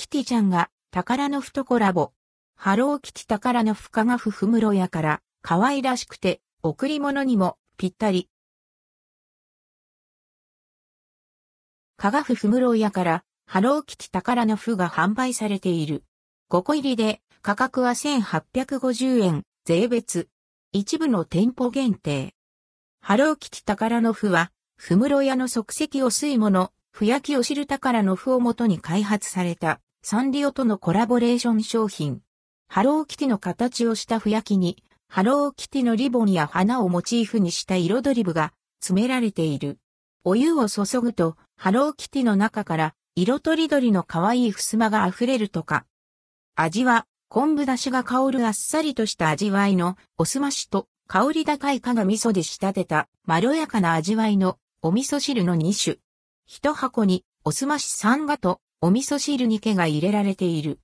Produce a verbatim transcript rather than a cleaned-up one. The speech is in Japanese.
キティちゃんが宝のふとコラボ。ハローキティ宝のふ加賀府氷室屋から可愛らしくて贈り物にもぴったり。加賀府氷室屋からハローキティ宝のふが販売されている。ごこ入りで価格はせんはっぴゃくごじゅうえん、税別。一部の店舗限定。ハローキティ宝のふは、氷室屋の即席お吸い物、ふ焼きお汁宝のふをもとに開発されたサンリオとのコラボレーション商品。ハローキティの形をしたふ焼きに、ハローキティのリボンや花をモチーフにした彩り部が詰められている。お湯を注ぐと、ハローキティの中から色とりどりの可愛い襖が溢れるとか。味は、昆布出汁が香るあっさりとした味わいのおすましと香り高い加賀味噌で仕立てたまろやかな味わいのお味噌汁のに種。一箱におすましさんがとお味噌汁にけが入れられている。